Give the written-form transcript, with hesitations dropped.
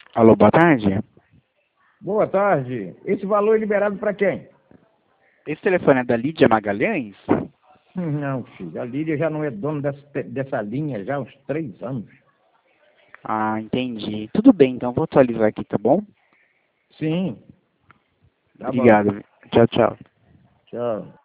Alô, boa tarde. Boa tarde. Esse valor é liberado para quem? Esse telefone é da Lídia Magalhães? Não, filho. A Lídia já não é dona dessa linha já há uns 3 anos. Ah, entendi. Tudo bem, então vou atualizar aqui, tá bom? Sim, tá bom. Obrigado. Tchau, tchau. Tchau.